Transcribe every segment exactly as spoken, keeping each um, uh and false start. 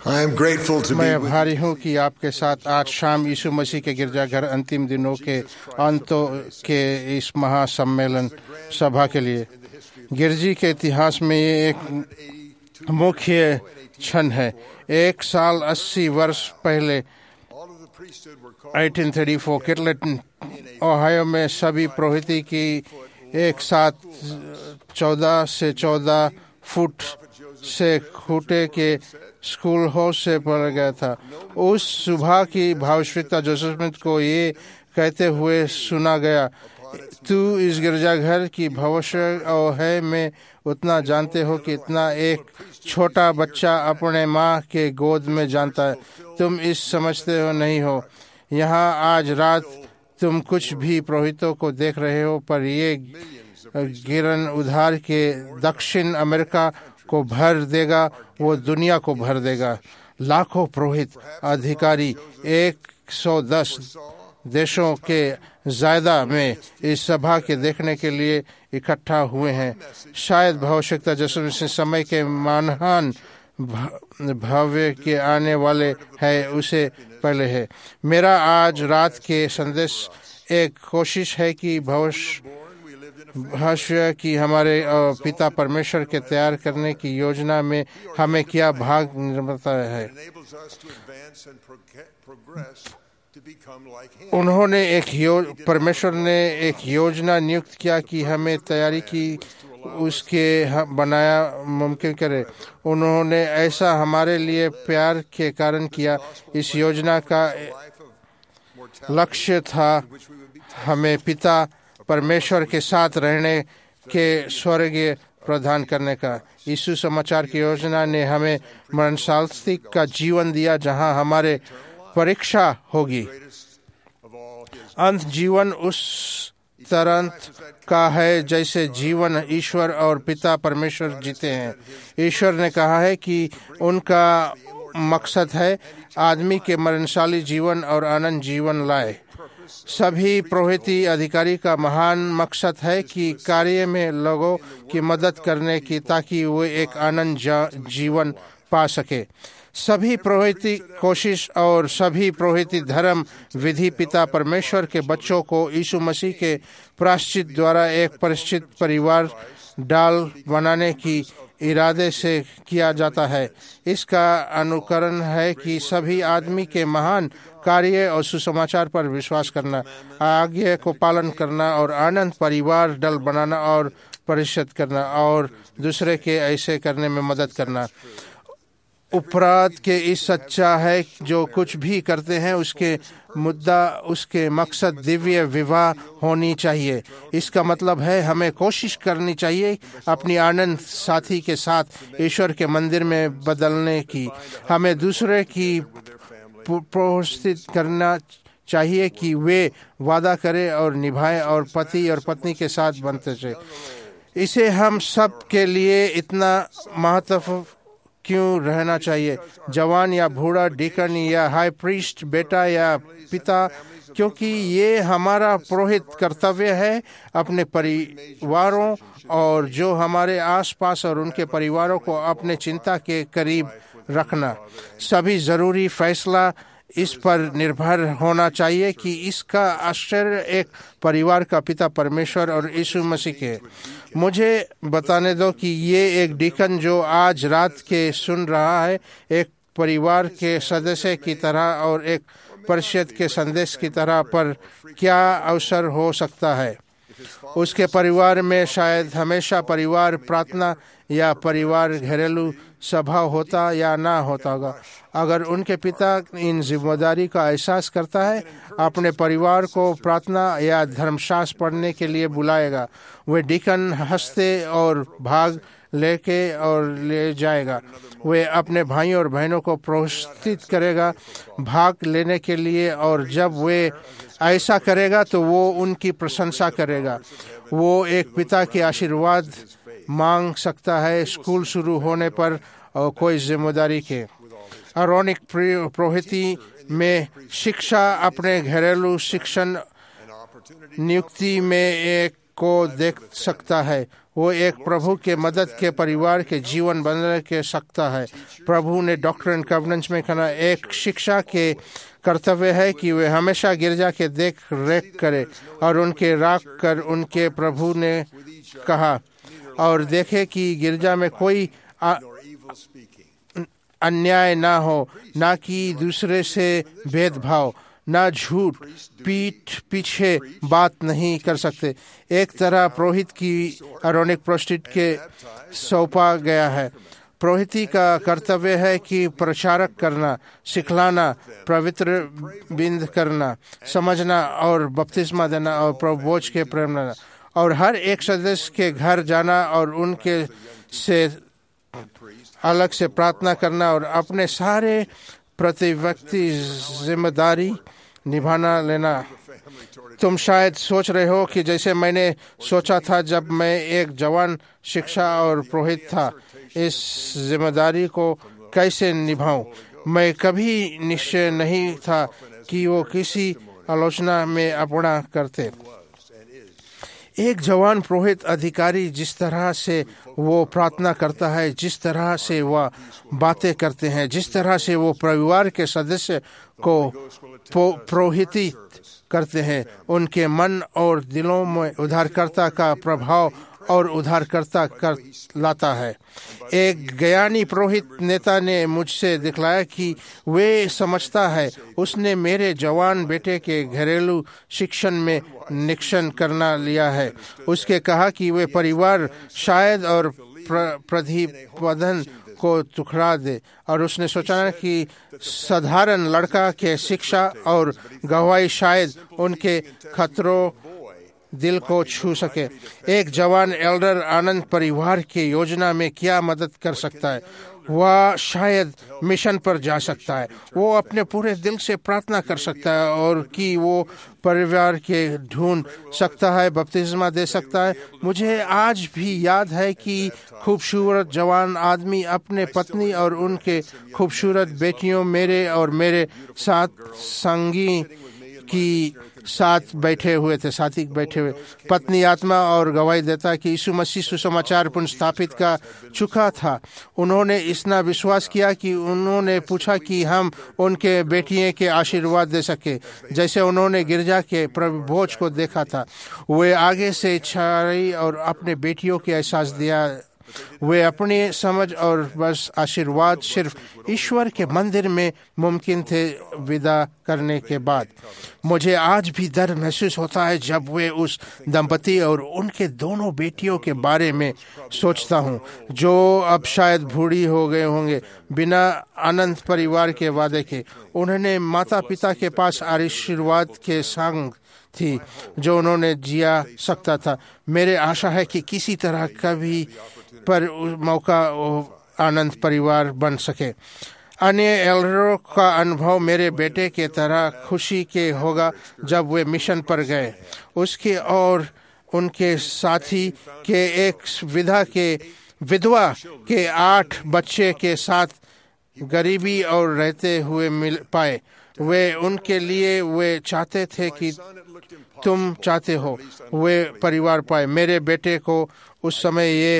I am grateful to be मैं with आभारी हूँ कि आपके साथ आज शाम यीशु मसीह के गिरजाघर अंतिम दिनों के अंतों के इस महासम्मेलन सभा के लिए। गिरजी के इतिहास में ये एक मुख्य क्षण है। एक साल अस्सी वर्ष पहले अठारह सौ चौंतीस किटलेटन ओहायो में सभी पुरोहिती की एक साथ चौदह से चौदह फुट से खूंटे के स्कूल हाउस से पढ़ा गया था। उस सुबह की भविष्यवाणी जोसेफ स्मिथ को ये कहते हुए सुना गया, तू इस गिरजाघर की भविष्य है में उतना जानते हो कि इतना एक छोटा बच्चा अपने माँ के गोद में जानता है। तुम इस समझते हो नहीं हो। यहाँ आज रात तुम कुछ भी पुरोहितों को देख रहे हो, पर ये गिरन उधार के दक्षिण अमेरिका को भर देगा, वो दुनिया को भर देगा। लाखों पुरोहित अधिकारी एक सौ दस देशों के ज़्यादा में इस सभा के देखने के लिए इकट्ठा हुए हैं। शायद भविष्यता जैसे समय के महान भव्य के आने वाले है उसे पहले है। मेरा आज रात के संदेश एक कोशिश है कि भविष्य भाष्य की हमारे पिता परमेश्वर के तैयार करने की योजना में हमें क्या भाग निर्माता है। उन्होंने एक परमेश्वर ने एक योजना नियुक्त किया कि हमें तैयारी की उसके बनाया मुमकिन करे। उन्होंने ऐसा हमारे लिए प्यार के कारण किया। इस योजना का लक्ष्य था हमें पिता परमेश्वर के साथ रहने के स्वर्गीय प्रदान करने का। यीशु समाचार की योजना ने हमें मरणशांति का जीवन दिया जहां हमारे परीक्षा होगी। अंत जीवन उस तरह का है जैसे जीवन ईश्वर और पिता परमेश्वर जीते हैं। ईश्वर ने कहा है कि उनका मकसद है आदमी के मरणशाली जीवन और आनंद जीवन लाए। सभी पुरोहिती अधिकारी का महान मकसद है कि कार्य में लोगों की मदद करने की, ताकि वो एक आनंद जीवन पा सके। सभी पुरोहिती कोशिश और सभी पुरोहिती धर्म विधि पिता परमेश्वर के बच्चों को यीशु मसीह के प्रायश्चित द्वारा एक परिचित परिवार डाल बनाने की इरादे से किया जाता है। इसका अनुकरण है कि सभी आदमी के महान कार्य और सुसमाचार पर विश्वास करना, आज्ञा को पालन करना और आनंद परिवार दल बनाना और परिषद करना और दूसरे के ऐसे करने में मदद करना। उपराध के इस सच्चा है जो कुछ भी करते हैं उसके मुद्दा उसके मकसद दिव्य विवाह होनी चाहिए। इसका मतलब है हमें कोशिश करनी चाहिए अपनी आनंद साथी के साथ ईश्वर के मंदिर में बदलने की। हमें दूसरे की प्रोत्साहित करना चाहिए कि वे वादा करें और निभाएं और पति और पत्नी के साथ बनते रहे। इसे हम सब के लिए इतना महत्वपूर्ण क्यों रहना चाहिए, जवान या बूढ़ा, डीकन या हाई प्रीस्ट, बेटा या पिता, क्योंकि ये हमारा पुरोहित कर्तव्य है अपने परिवारों और जो हमारे आसपास और उनके परिवारों को अपने चिंता के करीब रखना। सभी ज़रूरी फैसला इस पर निर्भर होना चाहिए कि इसका आश्चर्य एक परिवार का पिता परमेश्वर और यीशु मसीह के। मुझे बताने दो कि ये एक डीकन जो आज रात के सुन रहा है एक परिवार के सदस्य की तरह और एक परिषद के संदेश की तरह पर क्या अवसर हो सकता है। उसके परिवार में शायद हमेशा परिवार प्रार्थना या परिवार घरेलू सभा होता या ना होता होगा। अगर उनके पिता इन जिम्मेदारी का एहसास करता है, अपने परिवार को प्रार्थना या धर्मशास्त्र पढ़ने के लिए बुलाएगा। वे डीकन हंसते और भाग लेके और ले जाएगा। वे अपने भाई और बहनों को प्रोत्साहित करेगा भाग लेने के लिए, और जब वे ऐसा करेगा तो वो उनकी प्रशंसा करेगा। वो एक पिता के आशीर्वाद मांग सकता है स्कूल शुरू होने पर और कोई जिम्मेदारी के। आरोनिक पुरोहिती में शिक्षा अपने घरेलू शिक्षण नियुक्ति में एक को देख सकता है। वो एक प्रभु के मदद के परिवार के जीवन बदल के सकता है। प्रभु ने डॉक्ट्रिन एंड कवेनेंट्स में कहा, एक शिक्षा के कर्तव्य है कि वे हमेशा गिरजा के देख रेख करे और उनके राख कर उनके प्रभु ने कहा और देखे कि गिरजा में कोई आ, अन्याय ना हो, ना कि दूसरे से भेदभाव, ना झूठ, पीठ पीछे बात नहीं कर सकते। एक तरह पुरोहित की आरोनिक प्रोस्टिट के सौंपा गया है। पुरोहिती का कर्तव्य है कि प्रचारक करना, सिखलाना, पवित्र बिंद करना, समझना और बपतिस्मा देना और प्रभुभोज के प्रेम लेना और हर एक सदस्य के घर जाना और उनके से अलग से प्रार्थना करना और अपने सारे प्रति व्यक्ति जिम्मेदारी निभाना लेना। तुम शायद सोच रहे हो कि जैसे मैंने सोचा था जब मैं एक जवान शिक्षा और पुरोहित था, इस जिम्मेदारी को कैसे निभाऊं। मैं कभी निश्चय नहीं था कि वो किसी आलोचना में अपना करते। एक जवान पुरोहित अधिकारी जिस तरह से वो प्रार्थना करता है, जिस तरह से वह बातें करते हैं, जिस तरह से वो परिवार के सदस्य को पुरोहित करते हैं, उनके मन और दिलों में उद्धारकर्ता का प्रभाव और उद्धारकर्ता कर लाता है। एक ज्ञानी पुरोहित नेता ने मुझसे दिखलाया कि वे समझता है। उसने मेरे जवान बेटे के घरेलू शिक्षण में निरीक्षण करना लिया है। उसके कहा कि वे परिवार शायद और प्रतिपदन को टुकड़ा दे और उसने सोचा कि साधारण लड़का के शिक्षा और गवाही शायद उनके खतरों दिल को छू सके। एक जवान एल्डर आनंद परिवार के योजना में क्या मदद कर सकता है? वह शायद मिशन पर जा सकता है, वो अपने पूरे दिल से प्रार्थना कर सकता है और कि वो परिवार के ढूंढ सकता है, बपतिस्मा दे सकता है। मुझे आज भी याद है कि खूबसूरत जवान आदमी अपने पत्नी और उनके खूबसूरत बेटियों मेरे और मेरे साथ संगी की साथ बैठे हुए थे साथी बैठे हुए पत्नी आत्मा और गवाही देता कि यीशु मसीह सुसमाचार पुनर्स्थापित का चुका था। उन्होंने इतना विश्वास किया कि उन्होंने पूछा कि हम उनके बेटियों के आशीर्वाद दे सके जैसे उन्होंने गिरजा के प्रभुभोज को देखा था। वे आगे से इच्छाई और अपने बेटियों के एहसास दिया। वे अपनी समझ और बस आशीर्वाद सिर्फ ईश्वर के मंदिर में मुमकिन थे विदा करने के बाद। मुझे आज भी दर्द महसूस होता है जब वे उस दंपति और उनके दोनों बेटियों के बारे में सोचता हूँ जो अब शायद बूढ़ी हो गए होंगे बिना अनंत परिवार के वादे के। उन्होंने माता पिता के पास आशीर्वाद के संग थी जो उन्होंने जिया सकता था। मेरे आशा है कि किसी तरह कभी पर मौका आनंद परिवार बन सके। अन्य एल्डरों का अनुभव मेरे बेटे के तरह खुशी के होगा जब वे मिशन पर गए। उसके और उनके साथी के एक विधा के विधवा के आठ बच्चे के साथ गरीबी और रहते हुए मिल पाए। वे उनके लिए वे चाहते थे कि तुम चाहते हो वे परिवार पाए। मेरे बेटे को उस समय ये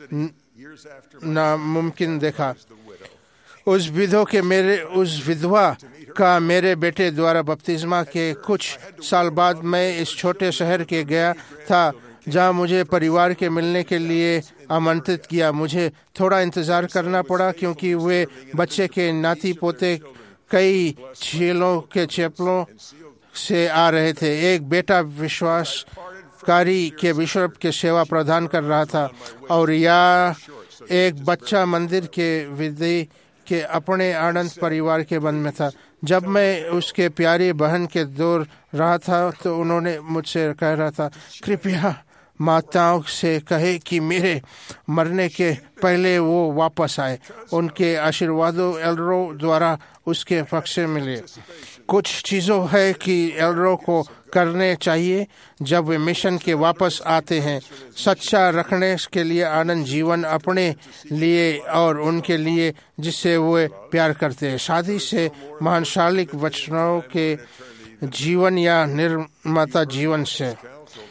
नामुमकिन देखा। उस विधवा के मेरे उस विधवा का मेरे बेटे द्वारा बपतिस्मा के कुछ साल बाद मैं इस छोटे शहर के गया था जहाँ मुझे परिवार के मिलने के लिए आमंत्रित किया। मुझे थोड़ा इंतजार करना पड़ा क्योंकि वे बच्चे के नाती पोते कई झीलों के चैपलों से आ रहे थे। एक बेटा विश्वासकारी के बिशप के सेवा प्रदान कर रहा था और या एक बच्चा मंदिर के विधि के अपने आनंद परिवार के बंद में था। जब मैं उसके प्यारी बहन के दूर रहा था तो उन्होंने मुझसे कह रहा था, कृपया माताओं से कहे कि मेरे मरने के पहले वो वापस आए। उनके आशीर्वादों एल्डरों द्वारा उसके पक्ष से मिले। कुछ चीज़ों है कि एल्डरों को करने चाहिए जब वे मिशन के वापस आते हैं। सच्चा रखने के लिए आनंद जीवन अपने लिए और उनके लिए जिससे वे प्यार करते हैं। शादी से महानशालिक वचनों के जीवन या निर्माता जीवन से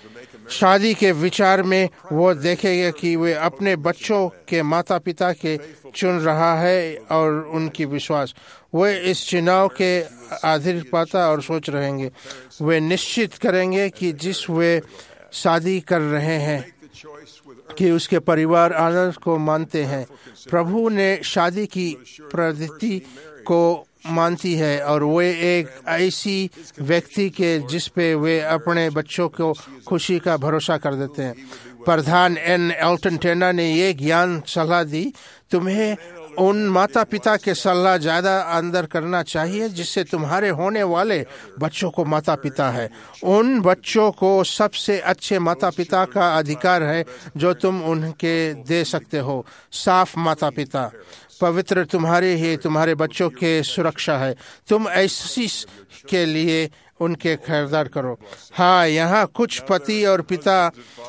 शादी के विचार में वो देखेंगे कि वे अपने बच्चों के माता पिता के चुन रहा है और उनकी विश्वास वे इस चुनाव के आधार पाता और सोच रहेंगे। वे निश्चित करेंगे कि जिस वे शादी कर रहे हैं कि उसके परिवार आनंद को मानते हैं। प्रभु ने शादी की पद्धति को मानती है और वे एक ऐसी व्यक्ति के जिस पे वे अपने बच्चों को खुशी का भरोसा कर देते हैं। प्रधान एन एल्टन टेना ने ये ज्ञान सलाह दी, तुम्हें उन माता पिता के सलाह ज़्यादा अंदर करना चाहिए जिससे तुम्हारे होने वाले बच्चों को माता पिता है। उन बच्चों को सबसे अच्छे माता पिता का अधिकार है जो तुम उनके दे सकते हो। साफ माता पिता पवित्र तुम्हारे ही तुम्हारे बच्चों के सुरक्षा है। तुम ऐसी के लिए उनके खरीदार करो। हाँ, यहाँ कुछ पति और पिता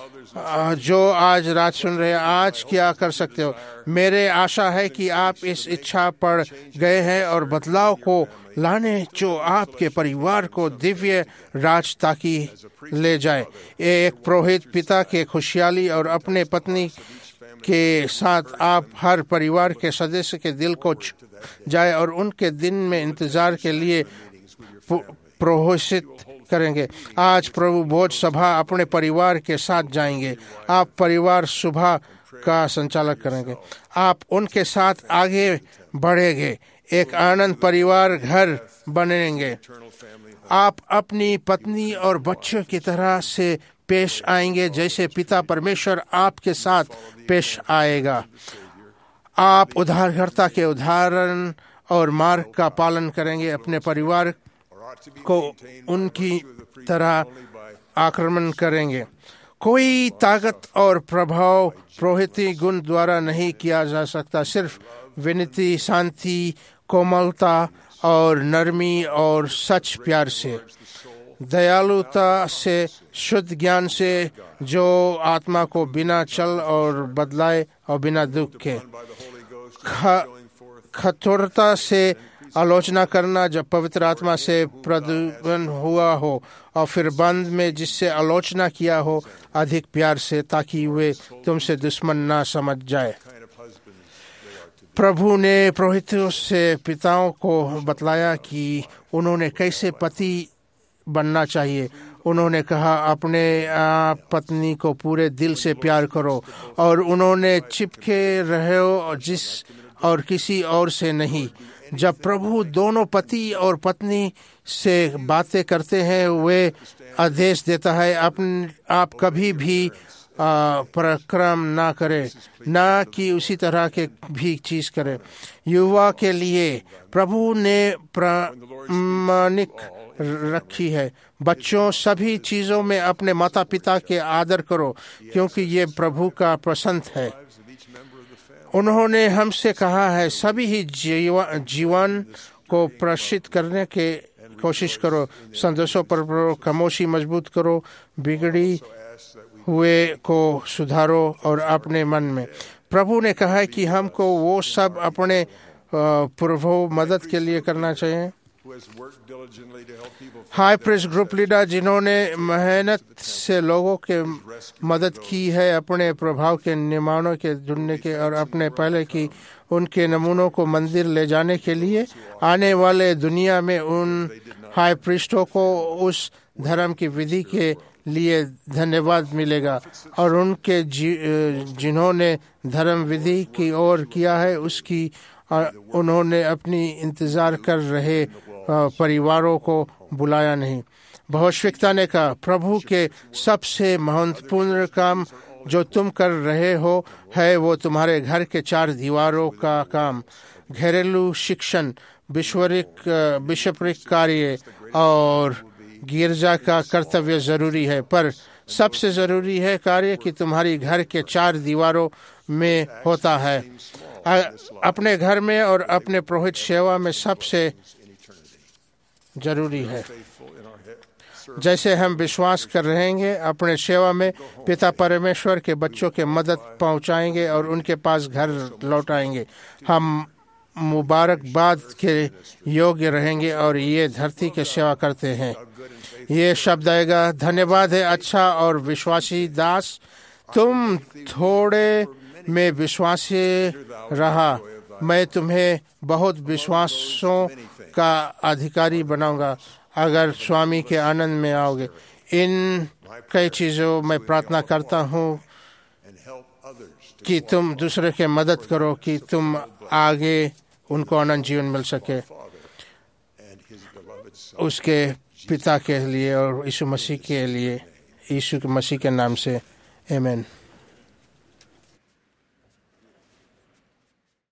जो आज रात सुन रहे हैं, आज क्या कर सकते हो? मेरे आशा है कि आप इस इच्छा पर गए हैं और बदलाव को लाने जो आपके परिवार को दिव्य राज ताकि ले जाए। एक पुरोहित पिता के खुशहाली और अपने पत्नी के साथ आप हर परिवार के सदस्य के दिल को छू जाए और उनके दिन में इंतजार के लिए प्रोत्साहित करेंगे। आज प्रभु भोज सभा अपने परिवार के साथ जाएंगे। आप परिवार सभा का संचालक करेंगे। आप उनके साथ आगे बढ़ेंगे। एक आनंद परिवार घर बनेंगे। आप अपनी पत्नी और बच्चों की तरह से पेश आएंगे जैसे पिता परमेश्वर आपके साथ पेश आएगा। आप उद्धारकर्ता के उदाहरण और मार्ग का पालन करेंगे। अपने परिवार को उनकी तरह आक्रमण करेंगे। कोई ताकत और प्रभाव पुरोहिती गुण द्वारा नहीं किया जा सकता, सिर्फ विनती, शांति, कोमलता और नरमी और सच प्यार से, दयालुता से, शुद्ध ज्ञान से जो आत्मा को बिना चल और बदलाए और बिना दुख के, कठोरता से आलोचना करना जब पवित्र आत्मा से प्रदूषण हुआ हो और फिर बंद में जिससे आलोचना किया हो अधिक प्यार से, ताकि वे तुमसे दुश्मन ना समझ जाए। प्रभु ने पुरोहितों से पिताओं को बतलाया कि उन्होंने कैसे पति बनना चाहिए। उन्होंने कहा अपने आप पत्नी को पूरे दिल से प्यार करो और उन्होंने चिपके रहो जिस और किसी और से नहीं। जब प्रभु दोनों पति और पत्नी से बातें करते हैं वे आदेश देता है अपन आप कभी भी पराक्रम ना करें, ना कि उसी तरह के भी चीज करें। युवा के लिए प्रभु ने प्रामाणिक रखी है। बच्चों, सभी चीजों में अपने माता पिता के आदर करो क्योंकि ये प्रभु का पसंद है। उन्होंने हमसे कहा है सभी ही जीवा, जीवन को प्रशिक्षित करने के कोशिश करो, संदेशों पर खामोशी मजबूत करो, बिगड़ी हुए को सुधारो और अपने मन में। प्रभु ने कहा है कि हमको वो सब अपने पूर्व मदद के लिए करना चाहिए। हाई प्रेस ग्रुप लीडर जिन्होंने मेहनत से लोगों के मदद की है अपने प्रभाव के निर्माणों के ढूंढने के और अपने पहले की उनके नमूनों को मंदिर ले जाने के लिए आने वाले दुनिया में उन हाई प्रीस्टों को उस धर्म की विधि के लिए धन्यवाद मिलेगा और उनके जिन्होंने धर्म विधि की ओर किया है उसकी उन्होंने अपनी इंतजार कर रहे परिवारों को बुलाया नहीं। भविष्यवक्ता ने कहा प्रभु के सबसे महत्वपूर्ण काम जो तुम कर रहे हो है वो तुम्हारे घर के चार दीवारों का काम, घरेलू शिक्षण, विश्वरिक बिशपरिक कार्य और गिरजा का कर्तव्य जरूरी है, पर सबसे जरूरी है कार्य कि तुम्हारी घर के चार दीवारों में होता है। अपने घर में और अपने पुरोहित सेवा में सबसे जरूरी है। जैसे हम विश्वास कर रहेंगे अपने सेवा में पिता परमेश्वर के बच्चों के मदद पहुंचाएंगे और उनके पास घर लौटाएंगे, हम मुबारकबाद के योग्य रहेंगे और ये धरती की सेवा करते हैं। ये शब्द आएगा, धन्यवाद है अच्छा और विश्वासी दास, तुम थोड़े में विश्वासी रहा, मैं तुम्हें बहुत विश्वासों का अधिकारी बनाऊंगा अगर स्वामी के आनंद में आओगे। इन कई चीज़ों में प्रार्थना करता हूँ कि तुम दूसरे के मदद करो कि तुम आगे उनको अनंत जीवन मिल सके, उसके पिता के लिए और यीशु मसीह के लिए, यीशु के मसीह के नाम से, आमीन।